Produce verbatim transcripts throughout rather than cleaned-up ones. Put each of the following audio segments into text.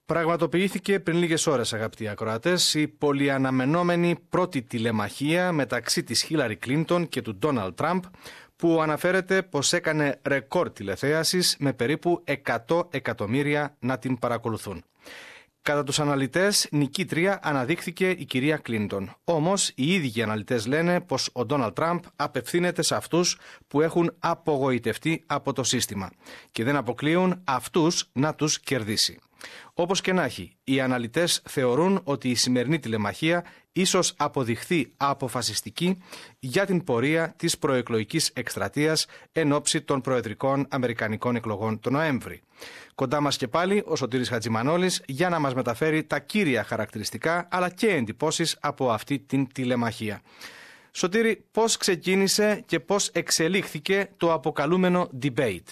Πραγματοποιήθηκε πριν λίγες ώρες, αγαπητοί ακροατές, η πολυαναμενόμενη πρώτη τηλεμαχία μεταξύ της Χίλαρι Κλίντον και του Ντόναλντ Τραμπ, που αναφέρεται πως έκανε ρεκόρ τηλεθέασης με περίπου εκατό εκατομμύρια να την παρακολουθούν. Κατά τους αναλυτές, νικήτρια αναδείχθηκε η κυρία Κλίντον. Όμως, οι ίδιοι αναλυτές λένε πως ο Ντόναλντ Τραμπ απευθύνεται σε αυτούς που έχουν απογοητευτεί από το σύστημα και δεν αποκλείουν αυτούς να τους κερδίσει. Όπως και να έχει, οι αναλυτές θεωρούν ότι η σημερινή τηλεμαχία ίσως αποδειχθεί αποφασιστική για την πορεία της προεκλογικής εκστρατείας εν ώψη των προεδρικών αμερικανικών εκλογών τον Νοέμβρη. Κοντά μας και πάλι ο Σωτήρης Χατζημανόλης για να μας μεταφέρει τα κύρια χαρακτηριστικά αλλά και εντυπώσεις από αυτή την τηλεμαχία. Σωτήρη, πώς ξεκίνησε και πώς εξελίχθηκε το αποκαλούμενο debate?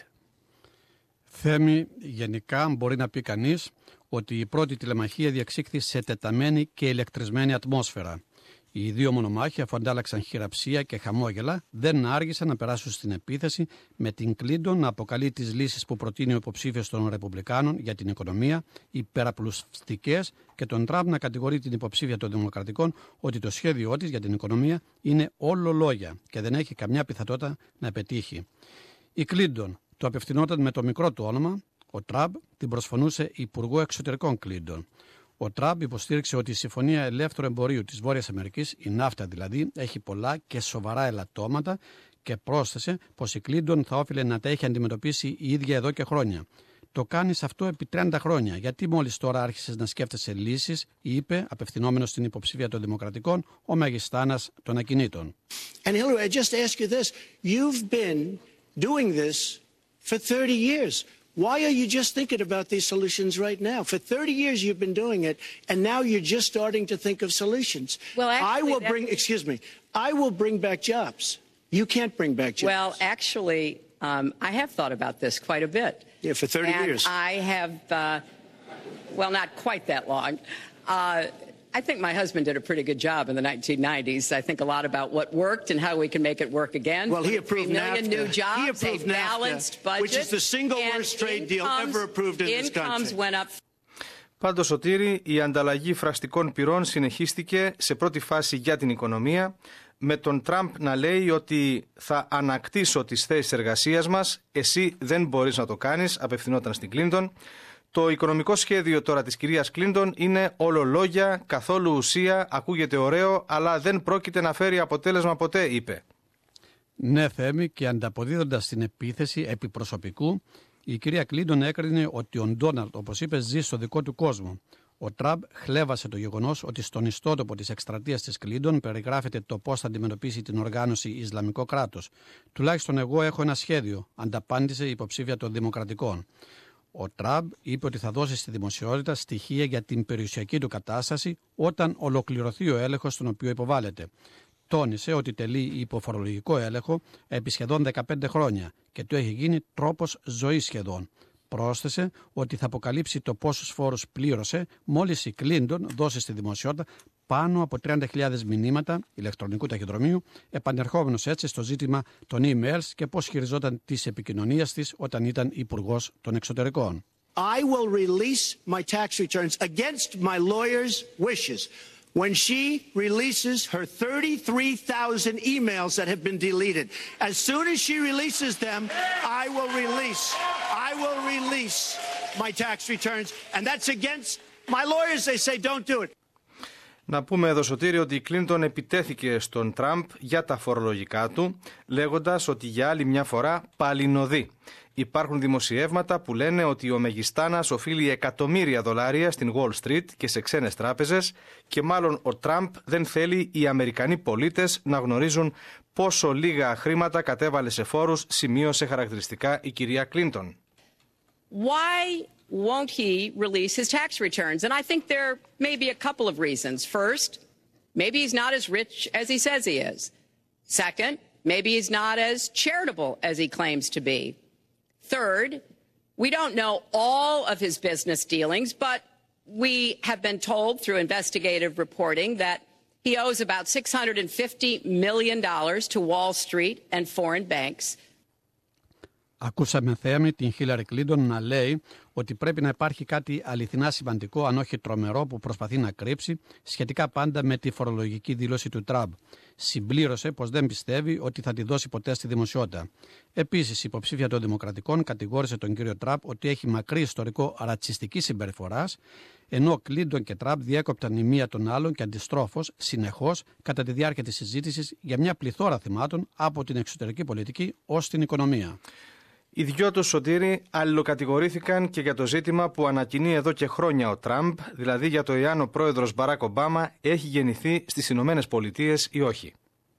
Θέμη, γενικά μπορεί να πει κανείς ότι η πρώτη τηλεμαχία διεξήχθη σε τεταμένη και ηλεκτρισμένη ατμόσφαιρα. Οι δύο μονομάχοι, αφού αντάλλαξαν χειραψία και χαμόγελα, δεν άργησαν να περάσουν στην επίθεση, με την Κλίντον να αποκαλεί τις λύσεις που προτείνει ο υποψήφιος των Ρεπουμπλικάνων για την οικονομία υπεραπλουστικές και τον Τραμπ να κατηγορεί την υποψήφια των Δημοκρατικών ότι το σχέδιό της για την οικονομία είναι όλο λόγια και δεν έχει καμιά πιθανότητα να πετύχει. Η Κλίντον το απευθυνόταν με το μικρό του όνομα, ο Τραμπ την προσφωνούσε Υπουργό Εξωτερικών Κλίντον. Ο Τραμπ υποστήριξε ότι η Συμφωνία Ελεύθερου Εμπορίου της Βόρειας Αμερικής, η ναύτα δηλαδή, έχει πολλά και σοβαρά ελαττώματα και πρόσθεσε πως η Κλίντον θα όφιλε να τα έχει αντιμετωπίσει η ίδια εδώ και χρόνια. Το κάνεις αυτό επί τριάντα χρόνια. Γιατί μόλις τώρα άρχισες να σκέφτεσαι λύσεις, είπε, απευθυνόμενος στην υποψήφια των Δημοκρατικών, ο μεγιστάνας των ακινήτων. And Hillary, I just ask you this. You've been doing this for thirty years. Why are you just thinking about these solutions right now? For thirty years you've been doing it, and now you're just starting to think of solutions. Well, actually, I will bring, excuse me, I will bring back jobs. You can't bring back jobs. Well, actually, um, I have thought about this quite a bit. Yeah, for thirty and years. I have, uh, well, not quite that long. Uh, I think my husband did a pretty good job in the nineteen nineties. I think a lot about what worked and how we can make it work again. Well, he approved Three million NAFTA. new jobs, He approved a NAFTA, balanced budget, which is the single worst trade deal incomes, ever approved in this country. Incomes went up. Πάντως, Σωτήρη, η ανταλλαγή φραστικών πυρών συνεχίστηκε σε πρώτη φάση για την οικονομία, με τον Τραμπ να λέει ότι θα ανακτήσω τις θέσεις εργασίας μας, εσύ δεν μπορείς να το κάνεις, απευθυνόταν στην Κλίντον. Το οικονομικό σχέδιο τώρα της κυρίας Κλίντον είναι όλο λόγια, καθόλου ουσία, ακούγεται ωραίο, αλλά δεν πρόκειται να φέρει αποτέλεσμα ποτέ, είπε. Ναι, Θέμη, και ανταποδίδοντας στην επίθεση επί προσωπικού, η κυρία Κλίντον έκρινε ότι ο Ντόναλντ, όπως είπε, ζει στο δικό του κόσμο. Ο Τραμπ χλέβασε το γεγονός ότι στον ιστότοπο της εκστρατείας της Κλίντον περιγράφεται το πώς θα αντιμετωπίσει την οργάνωση Ισλαμικό κράτος. Τουλάχιστον εγώ έχω ένα σχέδιο, ανταπάντησε η υποψήφια των Δημοκρατικών. Ο Τραμπ είπε ότι θα δώσει στη δημοσιότητα στοιχεία για την περιουσιακή του κατάσταση όταν ολοκληρωθεί ο έλεγχος στον οποίο υποβάλλεται. Τόνισε ότι τελεί υποφορολογικό έλεγχο επί σχεδόν δεκαπέντε χρόνια και του έχει γίνει τρόπος ζωής σχεδόν. Πρόσθεσε ότι θα αποκαλύψει το πόσους φόρους πλήρωσε μόλις η Κλίντον δώσει στη δημοσιότητα πάνω από τριάντα χιλιάδες μηνύματα ηλεκτρονικού ταχυδρομείου, επανερχόμενος έτσι στο ζήτημα των emails και πώς χειριζόταν τις επικοινωνίες της όταν ήταν Υπουργός των Εξωτερικών. I will release my tax returns against my lawyer's wishes when she releases her thirty-three thousand emails that have been deleted. As soon as she releases them, I will release, I will release my tax returns. And that's against my lawyers. They say don't do it. Να πούμε εδώ, Σωτήρη, ότι η Κλίντον επιτέθηκε στον Τραμπ για τα φορολογικά του, λέγοντας ότι για άλλη μια φορά παλινοδεί. Υπάρχουν δημοσιεύματα που λένε ότι ο μεγιστάνας οφείλει εκατομμύρια δολάρια στην Wall Street και σε ξένες τράπεζες και μάλλον ο Τραμπ δεν θέλει οι Αμερικανοί πολίτες να γνωρίζουν πόσο λίγα χρήματα κατέβαλε σε φόρους, σημείωσε χαρακτηριστικά η κυρία Κλίντον. Why won't he release his tax returns? And I think there may be a couple of reasons. First, maybe he's not as rich as he says he is. Second, maybe he's not as charitable as he claims to be. Third, we don't know all of his business dealings, but we have been told through investigative reporting that he owes about six hundred fifty million dollars to Wall Street and foreign banks. Ακούσαμε, Θέμη, την Χίλαρη Κλίντον να λέει ότι πρέπει να υπάρχει κάτι αληθινά σημαντικό, αν όχι τρομερό, που προσπαθεί να κρύψει, σχετικά πάντα με τη φορολογική δήλωση του Τραμπ. Συμπλήρωσε πως δεν πιστεύει ότι θα τη δώσει ποτέ στη δημοσιότητα. Επίσης, η υποψήφια των Δημοκρατικών κατηγόρησε τον κύριο Τραμπ ότι έχει μακρύ ιστορικό ρατσιστικής συμπεριφοράς, ενώ Κλίντον και Τραμπ διέκοπταν η μία τον άλλον και αντιστρόφως συνεχώς κατά τη διάρκεια της συζήτησης για μια πληθώρα θεμάτων από την εξωτερική πολιτική ως την οικονομία. Οι δυο τους, Σωτήρη, αλληλοκατηγορήθηκαν και για το ζήτημα που ανακοινεί εδώ και χρόνια ο Τραμπ, δηλαδή για το εάν ο πρόεδρος Μπαράκ Ομπάμα έχει γεννηθεί στις Ηνωμένες Πολιτείες ή όχι.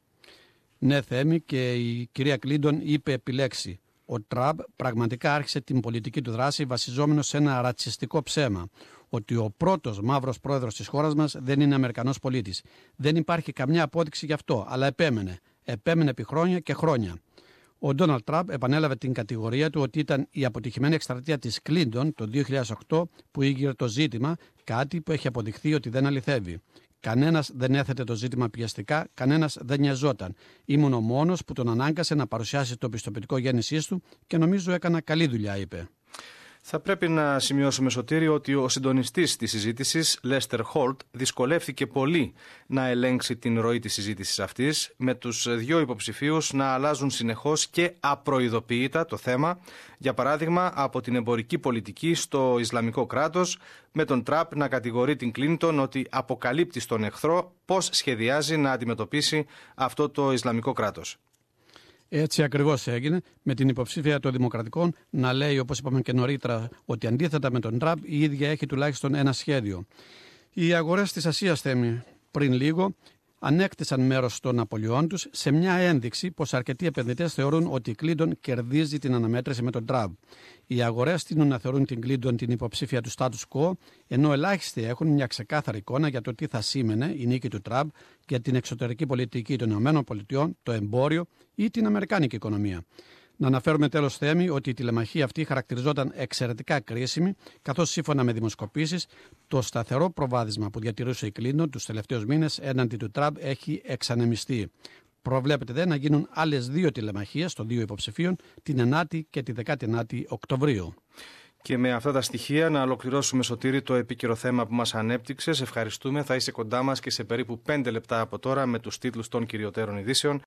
Ναι, Θέμη, και η κυρία Κλίντον είπε επιλέξει. Ο Τραμπ πραγματικά άρχισε την πολιτική του δράση βασιζόμενο σε ένα ρατσιστικό ψέμα. Ότι ο πρώτος μαύρος πρόεδρος της χώρας μας δεν είναι Αμερικανός πολίτης. Δεν υπάρχει καμιά απόδειξη γι' αυτό, αλλά επέμενε. Επέμενε επί χρόνια και χρόνια. Ο Ντόναλντ Τραμπ επανέλαβε την κατηγορία του ότι ήταν η αποτυχημένη εκστρατεία της Κλίντον το δύο χιλιάδες οκτώ που ήγηρε το ζήτημα, κάτι που έχει αποδειχθεί ότι δεν αληθεύει. Κανένας δεν έθετε το ζήτημα πιεστικά, κανένας δεν νοιαζόταν. Ήμουν ο μόνος που τον ανάγκασε να παρουσιάσει το πιστοποιητικό γέννησής του και νομίζω έκανα καλή δουλειά, είπε. Θα πρέπει να σημειώσουμε, Σωτήριο, ότι ο συντονιστής της συζήτησης, Λέστερ Χόλτ, δυσκολεύθηκε πολύ να ελέγξει την ροή της συζήτησης αυτής, με τους δύο υποψηφίους να αλλάζουν συνεχώς και απροειδοποιητά το θέμα, για παράδειγμα από την εμπορική πολιτική στο Ισλαμικό κράτος, με τον Τραμπ να κατηγορεί την Κλίντον ότι αποκαλύπτει στον εχθρό πώς σχεδιάζει να αντιμετωπίσει αυτό το Ισλαμικό κράτος. Έτσι ακριβώς έγινε, με την υποψήφια των Δημοκρατικών να λέει, όπως είπαμε και νωρίτερα, ότι αντίθετα με τον Τραμπ η ίδια έχει τουλάχιστον ένα σχέδιο. Οι αγορές της Ασίας, Θέμη, πριν λίγο ανέκτησαν μέρος των απολειών τους σε μια ένδειξη πως αρκετοί επενδυτές θεωρούν ότι η Κλίντον κερδίζει την αναμέτρηση με τον Τραμπ. Οι αγορές τείνουν να θεωρούν την Κλίντον την υποψήφια του status quo, ενώ ελάχιστοι έχουν μια ξεκάθαρη εικόνα για το τι θα σήμαινε η νίκη του Τραμπ για την εξωτερική πολιτική των ΗΠΑ, το εμπόριο ή την αμερικάνικη οικονομία. Να αναφέρουμε τέλος, Θέμη, ότι η τηλεμαχία αυτή χαρακτηριζόταν εξαιρετικά κρίσιμη, καθώς σύμφωνα με δημοσκοπήσεις το σταθερό προβάδισμα που διατηρούσε η Κλίντον τους τελευταίους μήνες έναντι του Τραμπ έχει εξανεμιστεί. Προβλέπεται δε να γίνουν άλλες δύο τηλεμαχίες των δύο υποψηφίων, την ενάτη και τη δεκαενάτη Οκτωβρίου. Και με αυτά τα στοιχεία να ολοκληρώσουμε, Σωτήρη, το επίκαιρο θέμα που μας ανέπτυξες. Ευχαριστούμε. Θα είσαι κοντά μας και σε περίπου πέντε λεπτά από τώρα με τους τίτλους των κυριωτέρων ειδήσεων.